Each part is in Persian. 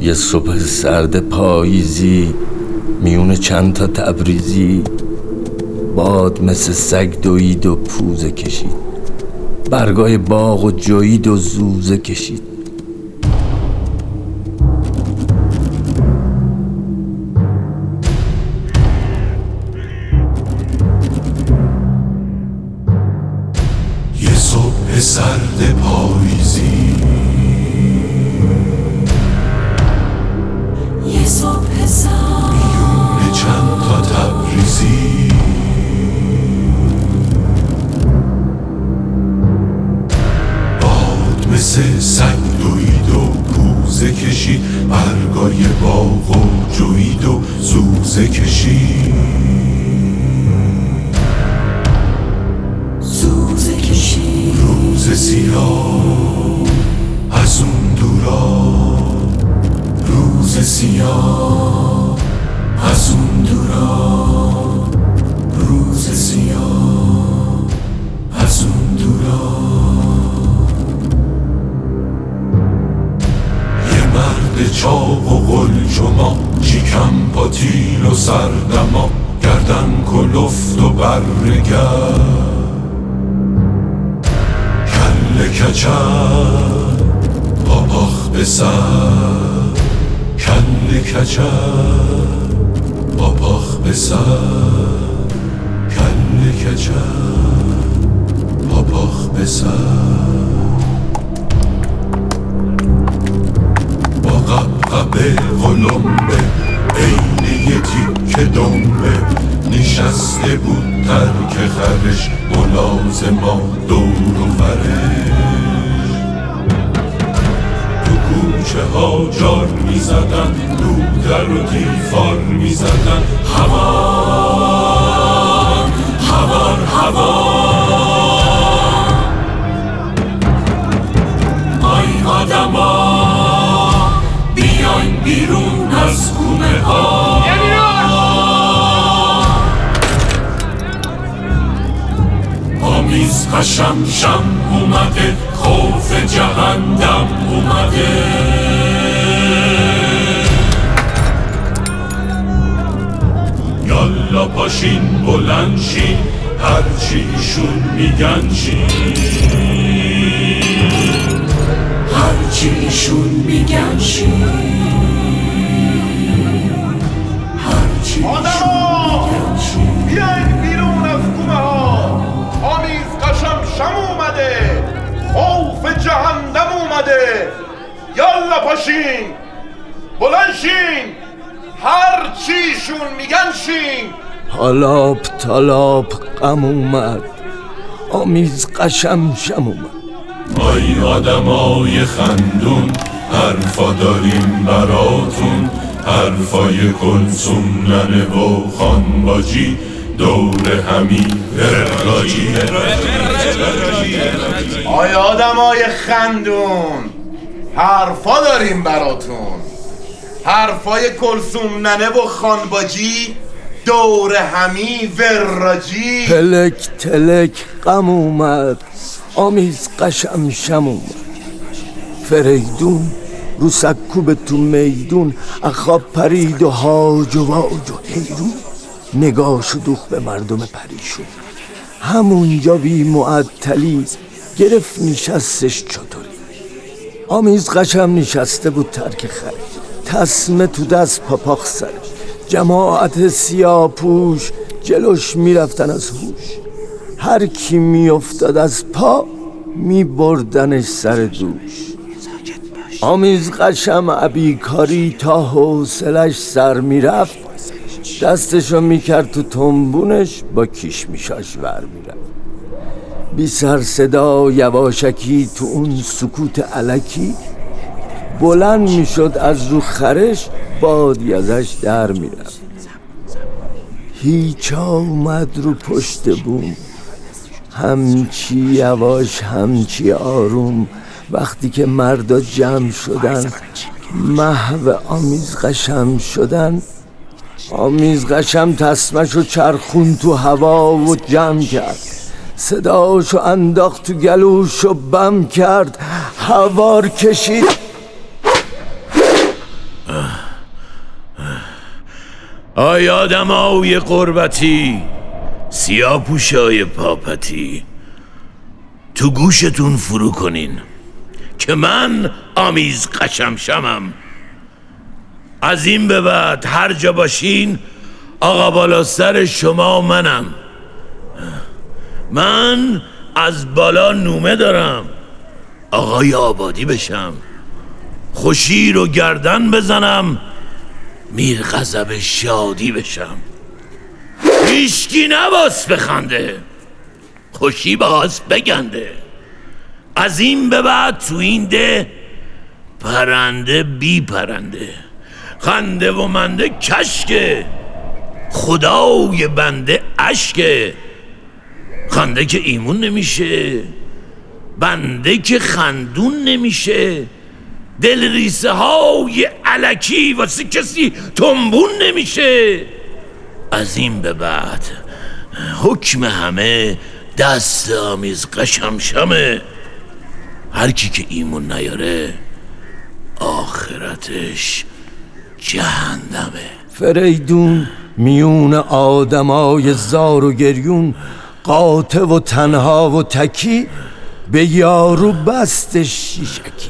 یه صبح سرد پاییزی میون چند تا تبریزی، باد مثل سگ دوید و پوزه کشید، برگای باغ و جوید و زوزه کشید. یه صبح سرد پاییزی، یه صبح سرد میونه چند تا تبریزی، باد مثل سگ دوید و پوزه کشید، برگای باغ و جوید و زوزه کشید. روز سیاه از اون دورا، روز سیاه از اون دورا، روز سیاه از اون دورا. یه مرد چاق و قلجما، شیکم پاتیل و سردما، گردن کلفت و برگرد، کله کچل پاپاخ به سر، کله کچل پاپاخ به سر، کله کچل پاپاخ به سر. با قبقبه قلمبه عین یه تیکه دنبه، نشسته بود ترک خرش ملازما دور و برش. تو کوچه ها جار می زدن، دودر و دیفار می زدن، هوار هوار هوار. آی آدما بیاین بیرون از خونه ها، آمیز قشم شم اومده، خوف جهنم اومده. یالا پاشین بلند شین، هرچی ایشون میگن شین، هرچی ایشون میگن شین، هرچی ایشون میگن شین. بیاین بیرون از کومه ها، آمیز قشم شم اومده، خوف جهنم اومده. یالا پاشین بلند شین، هر چیشون میگن شین. حالاب تالاب غم اومد، آمیز قشم شم اومد. آی آدمای خندون، حرفا داریم براتون، حرفای کلثوم ننه و خانباجی، دور همی وراجی. آی آدمای خندون، حرفا داریم براتون، حرفای کلثوم ننه و خانباجی، دور همی وراجی. تلک تلک غم اومد، آمیز قشم شم اومد. فریدون رو سکوب تو میدون، اخاب پرید و هاج و واج و حیرون، نگاشو دوخ به مردم پریشون. همونجا بی معطلی گرفت نشستش چطوری. آمیز قشم نشسته بود ترک خرش، تسمه تو دست پاپاخ سرش، جماعت سیاه پوش جلوش میرفتن از هوش. هر کی میافتاد از پا میبردنش سر دوش. آمیز قشم عبیکاری تا حوصلش سر میرفت، دستشو میکرد تو تنبونش، با کیشمیشاش ور میرفت. بی سر صدا یواشکی تو اون سکوت الکی، بلند میشد از رو خرش، بادی ازش در میرفت. هیچ اومد رو پشت بوم، همچی یواش همچی آروم. وقتی که مردا جمع شدن، محو آمیز قشم شدن، آمیز قشم تسمشو چرخون تو هوا و جمع کرد، صداشو انداخت تو گلوشو بم کرد، هوار کشید آی آدمای قربتی، سیاه‌پوشای پاپتی، تو گوشتون فرو کنین که من آمیز قشمشمم. از این به بعد هر جا باشین آقا بالا سر شما منم. من از بالا نومه دارم آقای آبادی بشم، خوشی رو گردن بزنم، میر غضب شادی بشم. هیچکی نباس بخنده، خوشی باز بگنده. از این به بعد تو این ده پرنده بی پرنده، خنده و منده کشکه، خدای بنده اشکه. خنده که ایمون نمیشه، بنده که خندون نمیشه، دل ریسه های علکی واسه کسی تنبون نمیشه. از این به بعد حکم همه دست آمیز قشمشمه. هر کی که ایمون نیاره آخرتش جهنمه. فریدون میون آدمای زار و گریون، قاطع و تنها و تکی، به یارو بست شیشکی.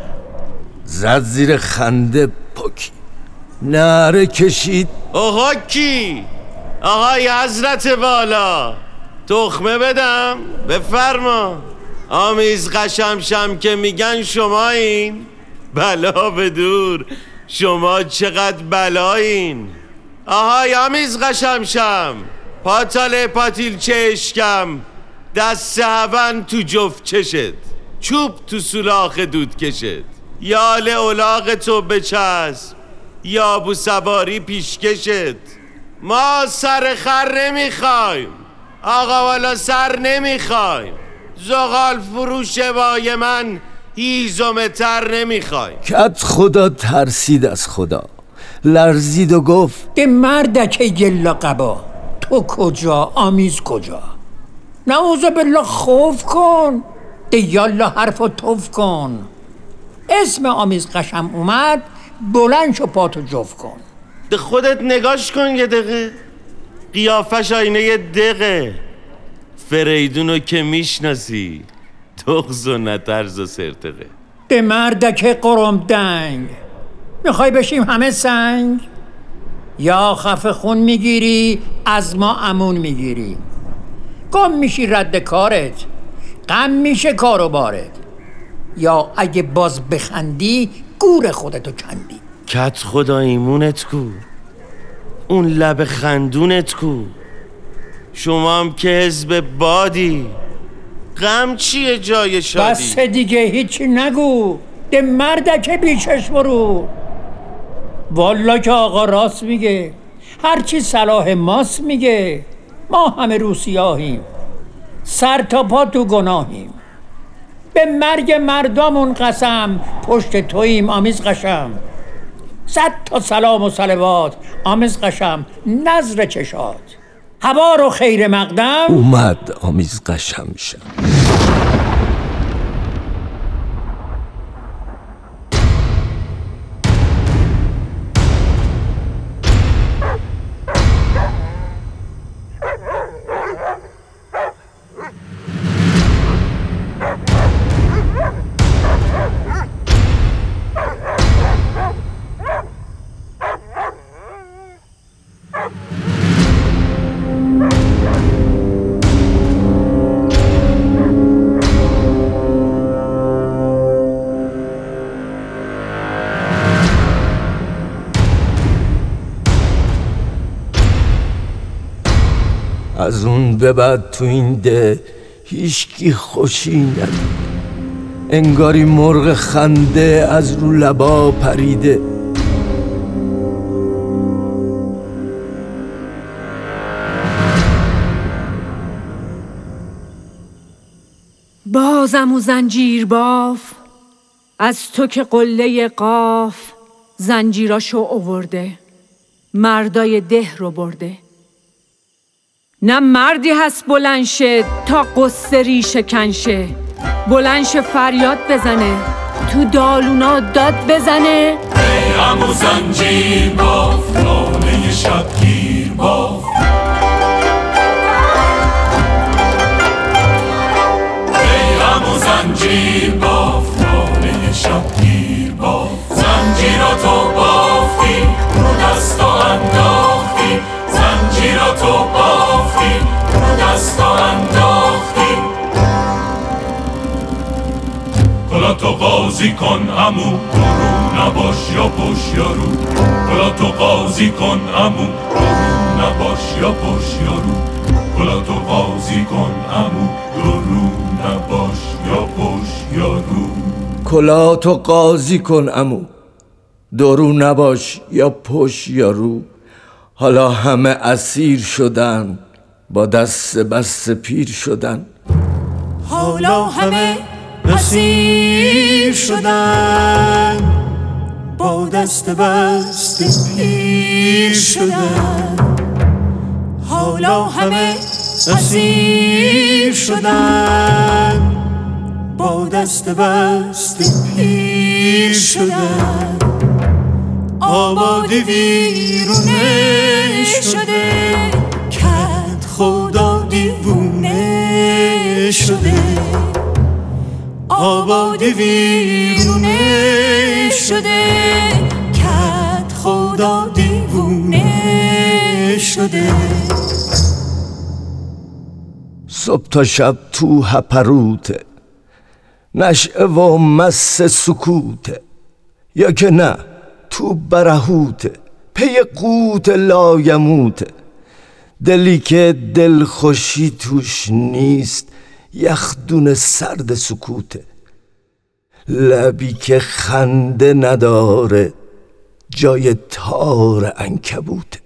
زد زیر خنده پاکی، نعره کشید آقا کی؟ آقای حضرت والا، تخمه بدم؟ بفرما. آمیز قشمشم که میگن شما این؟ بلا بدور، شما چقدر بلایین. آهای آمیز قشمشم، پاتاله پاتیل چشکم، دست هون تو جفت چشت، چوب تو سولاخ دود کشت، یال اولاغ تو بچسب، یا بو سواری پیشکشت. ما سر خر نمیخوایم آقا والا، سر نمیخوایم. زغال فروش وای من هیزم تر نمیخوایم. کت خدا ترسید از خدا، لرزید و گفت ده مردک گلا قبا، تو کجا آمیز کجا؟ نعوذ بالله خوف کن، ده یالا حرف و توف کن. اسم آمیز قشم اومد، بلند شو پاتو جف کن. ده خودت نگاش کن یه دقیقه، قیافش آینه یه دقیقه. فریدونو که میشناسی، تغز و نترز و سرتقه. ده مردک قرم دنگ، میخوای بشیم همه سنگ؟ یا خفه خون میگیری از ما امون میگیری، گم میشی رد کارت، غم میشه کارو بارت، یا اگه باز بخندی گور خودتو کندی. کت خدا ایمونت کو، اون لب خندونت کو. شما هم که حزب بادی، غم چیه جای شادی؟ بس دیگه هیچی نگو، ده مردک بیچش برو. والا که آقا راست میگه، هرچی صلاح ماست میگه. ما همه رو سیاهیم، سر تا پا تو گناهیم. به مرگ مردمون قسم، پشت توییم آمیز قشم. 100 تا سلام و صلوات آمیز قشم، نظر چشات. هوا رو خیر مقدم اومد آمیز قشمشم. از اون به بعد تو این ده هیچکی خوشی ندید، انگاری مرغ خنده از رو لبا پریده. بازم و زنجیر باف، از تو که قله قاف زنجیراشو آورده، مردای ده رو برده. نه مردی هست بلند شه تا قصه ریشه کنشه، بلند شه فریاد بزنه تو دالونا داد بزنه. عمو زنجیر باف ناله شبگیر باف ای عمو زنجیر باف ناله شبگیر باف زنجیراتو بافتی رو دستا انداختی زنجیراتو بافتی رو دستا انداختی حالا تو قاضی کن عمو رو نباش یا پشت یا رو حالا تو قاضی کن عمو رو نباش یا پشت یا رو حالا تو قاضی کن عمو رو نباش یا پشت یا رو کلاتو قاضی کن عمو درو نباش یا پشت یا رو حالا همه اسیر شدن با دست بسته پیر شدن حالا همه اسیر شدن با دست بسته پیر شدن حالا همه اسیر شدن با دست بسته پیر شدن آبادی ویرونه شده کت خدا دیوونه شده آبادی ویرونه شده کت خدا دیوونه شده صبح تا شب تو هپروته نشعه و مس سکوته یا که نه تو برهوته پی قوت لایموته دلی که دل خوشی توش نیست یخدون سرد سکوته لبی که خنده نداره جای تار عنکبوته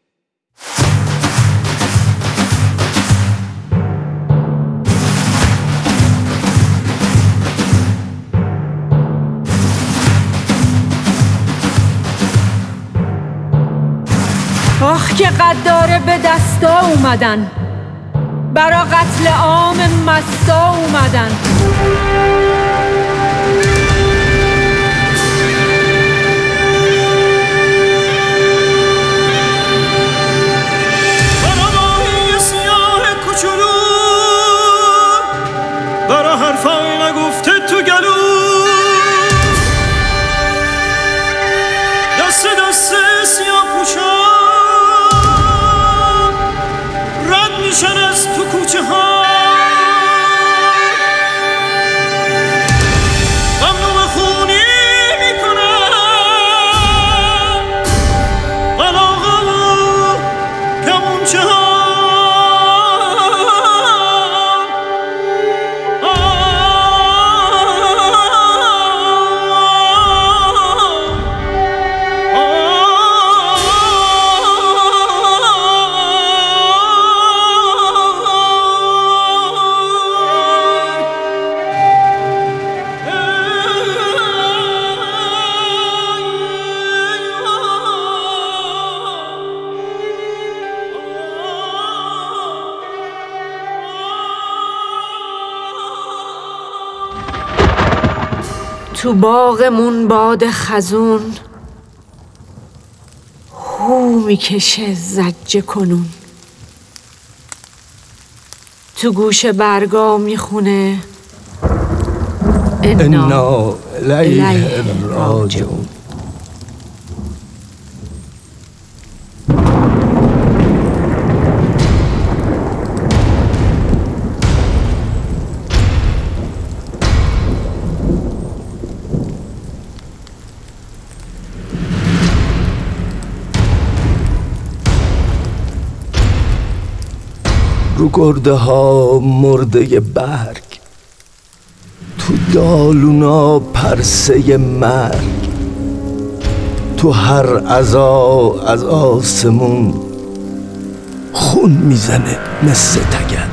آخ که قداره به دستا اومدن برا قتل عام مستا اومدن برا ماهی سیاه کوچولو برا حرفای نگفته تو گلو دست دست سیاه پوشا رد میشن از تو کوچه ها ممنوع خونی میکنن قلاقه و کمونچه ها تو باغمون باد خزون هو میکشه زجه کنون تو گوش برگا میخونه انا الیه راجعون رو گرده ها مرده برگ تو دالونا پرسه مرگ تو هر عزا از آسمون خون میزنه مثل تگر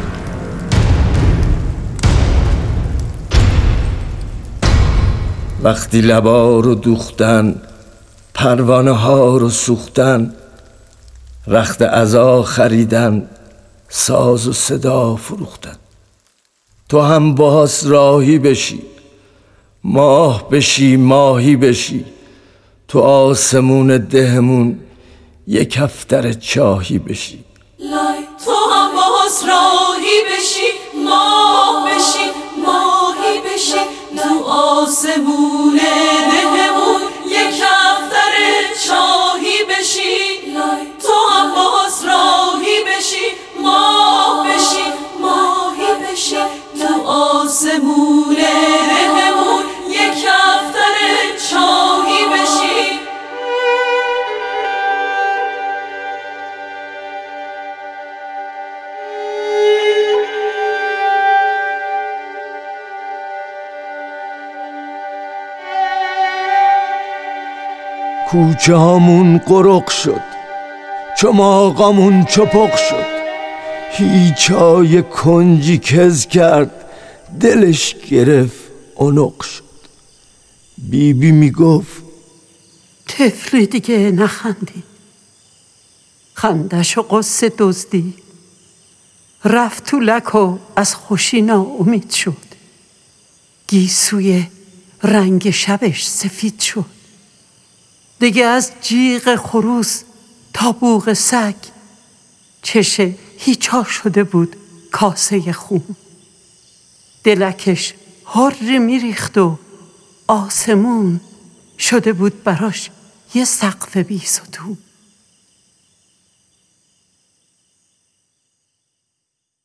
وقتی لبا رو دوختن پروانه ها رو سوختن رخت عزا خریدن ساز و صدا فروختن تو هم باز راهی بشی ماه بشی ماهی بشی تو آسمون دهمون یک کفتر چاهی بشی. لای تو هم باز راهی بشی، ماه بشی، ماهی بشی، تو آسمون دهمون یک کفتر چاهی بشی. لای تو هم باز راهی بشی، ماه بشی، ماهی بشی، تو آسمون دهمون یک کفتر چاهی بشی. کوچه هامون قرق شد، چماقامون چپق شد، هیچای کنجی کز کرد، دلش گرفت اونق شد. بیبی میگفت طفلی دیگه نخندی، خندش و قصه دزدی، رفت تو لک و از خوشی ناامید شد، گیسوی رنگ شبش سفید شد، دیگه از جیغ خروس تا بوق سگ چش هیچا شده بود کاسه خون. دلکش هر میریخت و آسمون شده بود براش یه سقف بی ستون.